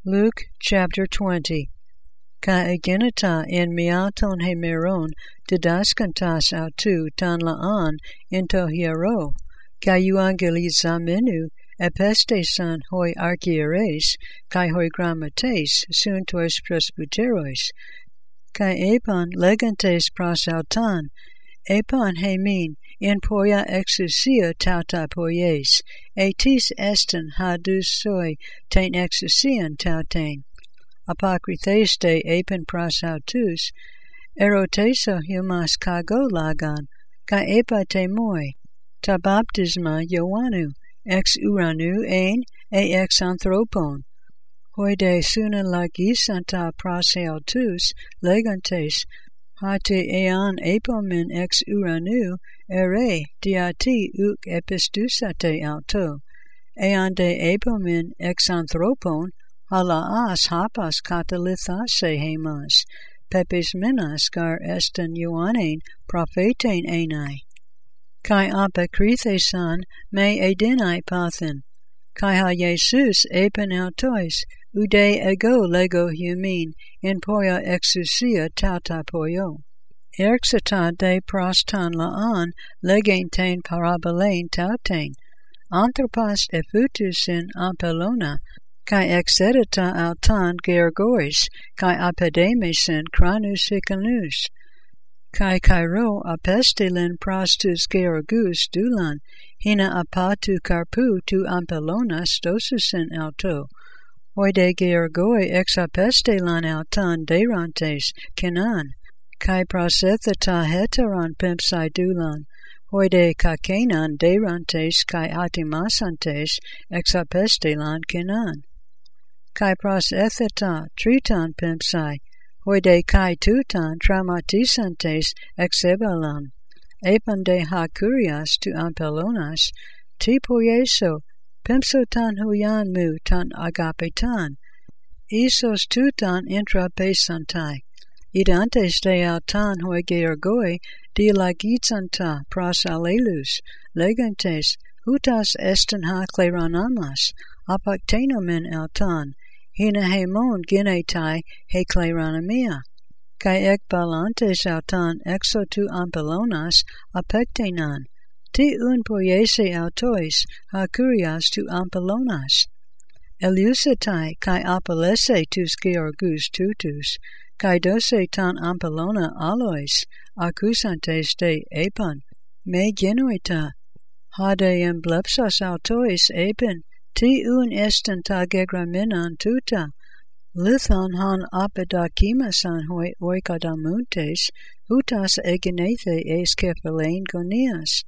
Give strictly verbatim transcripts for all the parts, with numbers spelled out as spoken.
Luke chapter twenty. Ka egenita in miaton hemeron didaskantas autu tan laan into hiero, ka euangelizamenu epestesan hoi archieres, kai hoi grammates suntois presbyterois, kai epon legantes prosautan, epon hemin in poia exousia tauta poies, etis estin hadus soi ten exousian tautain, apocrythes de epon prosautus, eroteso humas kago lagan, ka epa te moi, ta baptisma Ioannu, ex uranu ein e ex anthropon, hoi de suna lagisanta prosautus legantes, hate ean epomen ex uranu ere diati uk epistusate auto, ean de epomen ex anthropon halaas hapas katalithase hemas, pepes menas gar esten Ioannein prophetein enai, kai apokrithesan me edenai pathin, kai ha Jesus epen autois, ude ego lego humin in poia exousia tauta poio. Erxata de prostan laan legentain parabolain tautain, anthropos efutus in ampelona, kai exedita autan gergois, kai apedemesin cranus hicanus, kai kairo apestilin prostus gergus dulan, hina apatu carpu tu ampelona stosusin auto, oide gergoi ex apestelan autan derantes kinan, kai prosetheta heteron pimpsai dulan, oide kakenan derantes kai atimasantes ex apestelan kinan, kai prosetheta triton pimpsai, oide kai tutan traumatisantes ex ebalan, epon de ha curias tu ampelonas, ti poieso, pimpsotan huyan mu tan agapetan, isos tutan intra pesantai, idantes de autan hoi georgoi dilagitsanta pros alelus, legantes, hutas esten ha cleranamas, apaktenomen autan, hina hemon ginetai he cleranamia, kai ekbalantes autan exo tu ampelonas apektenan, ti un poiese autois ha curias tu ampelonas, elusetai kai apelese tus georgus tutus, kai dose tan ampelona alois, accusantes de epon, me genuita, hade emblepsas autois epin, ti un esten ta gegramenan tuta, lithon han apedakimasan hoi oikadamuntes, hutas egenethe es kephalein gonias,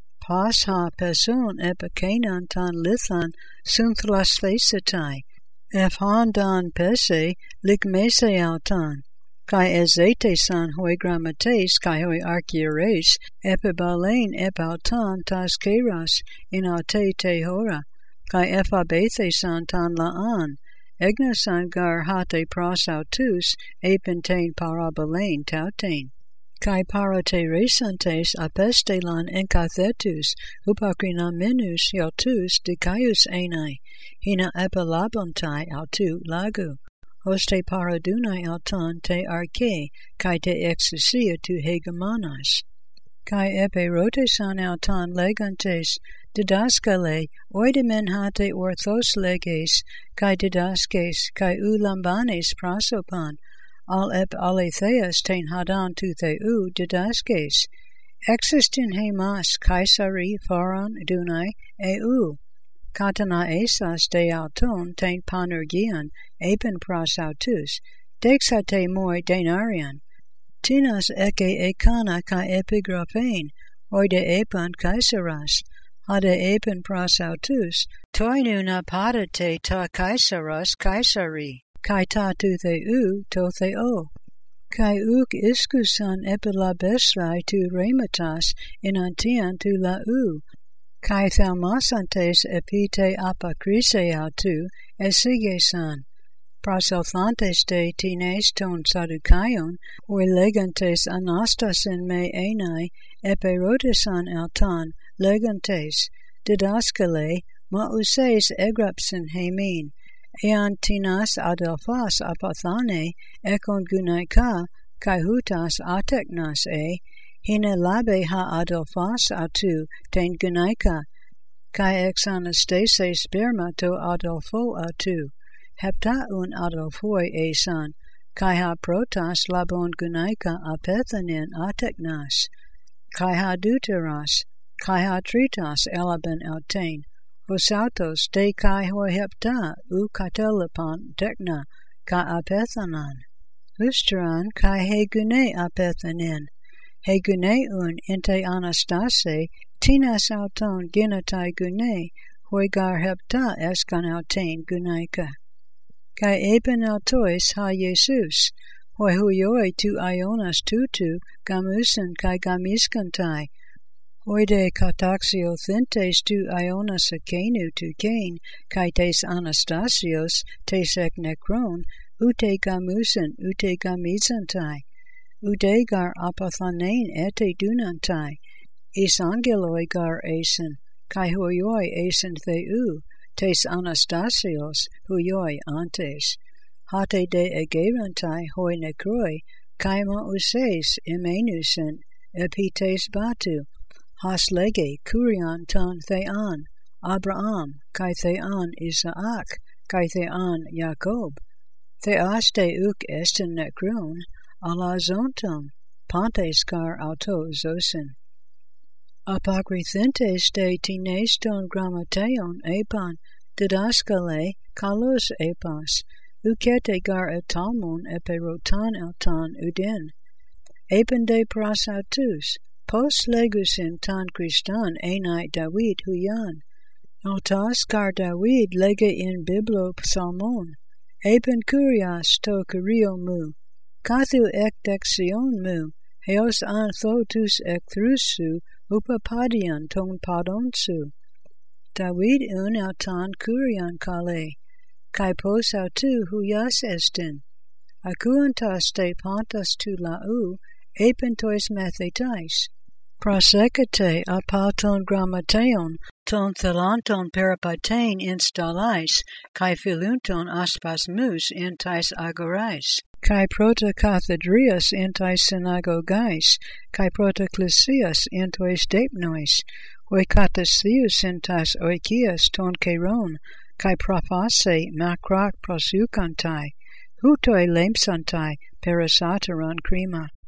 pas ha peson epicanan tan lithon sunthlasthesetai, ef han dan pese ligmese autan, kai ezetesan hoi grammates kai hoi archieres epibalein epautan tas keras in aute te hora, kai ephabethesan tan laan, egnosan gar hate prosautus epentain parabolain tautain, kai parote resantes apestelan enkathetus upakrinaminus iotus dicaius enai, hina epilabontai autu lagu, hoste paradunai auton te arche, kai te exousia tu hegemonas, kai eperotesan auton legantes, didaskale, oidemen hate orthos leges, kai didaskes, kai u lambanes prosopan, al ep aletheas ten hadan tu theu didaskes, existin hemas kaisari pharon dunai eu, katana esas de auton ten panergian epen prosautus, dexate moi denarian, tinas eke ekana kai epigraphein, oide epon kaisaras, hade epen prosautus, toinu na padate ta kaisaras kaisari, kai ta tu theu to theo, kai uk iskusan epilabesthai tu rematas in antian tu lau, kai thalmasantes epite apokrise autu esigesan, prosothantes de tines ton sadukaion, oi legantes anastasin me enai, eperotesan autan, legantes, didaskale, mauses egrapsin hemin, ean tinas adelphas apathane, ekon gunaika, kai hutas ateknas e, hine labe ha adelphas atu, ten gunaika, kai ex anastase sperma to adelpho atu, hepta un adelphoi esan, kai ha protas labon gunaika apethanin ateknas, kai ha deuteras, kai ha tritas elaben eltain, hosautos de kai ho hepta u katelepan tekna, ka apethanan, ustran kai he gune apethanin, he gune un inte anastase, tinas auton ginatai gune, hoi gar hepta eskan eltain gunaika. Kai eben altois ha Jesus, hoi huioi tu ionas tutu, gamusen kai gamiskantai, hoi de kataxio thintes tu ionas akenu tu kain, kai tes anastasios, tes ek nekron, ute gamusen, ute gamisantai, ude gar apathanein ete dunantai, is angeloi gar esen, kai huioi esen theu, tes anastasios, huioi antes, hate de egerantai hoi necroi, kaima uses imenusen, epites batu, has lege kurian ton thean, Abraham, kai thean Isaac, kai thean Jacob, theaste uk esten necron, ala zonton, pantes car auto zosen. Apocrythentes de tineston grammateon epan, didaskale kalos epas, ukete gar etalmon eperotan eltan uden, epen de prasatus, pos legusin tan Christan enai David huyan, altas gar David lege in biblo psalmon, epen kurias to kurio mu, kathu ek dexion mu, heos anthotus ek thrusu, upapadian ton padonsu. David un altan kurian kale, kai pos autu huyas estin, akuantas te pantas tu lau, epentois methetais, prosekete apaton grammateon, ton thelanton peripatein installais, kai philunton aspasmus entais agorais, kai protocathedrias entais synagogais, kai protoclesias entois depnois, hoi kathesius entais oikias ton keron, kai prophase macroc prosukantai, hutoi lemsantai perisateron crema.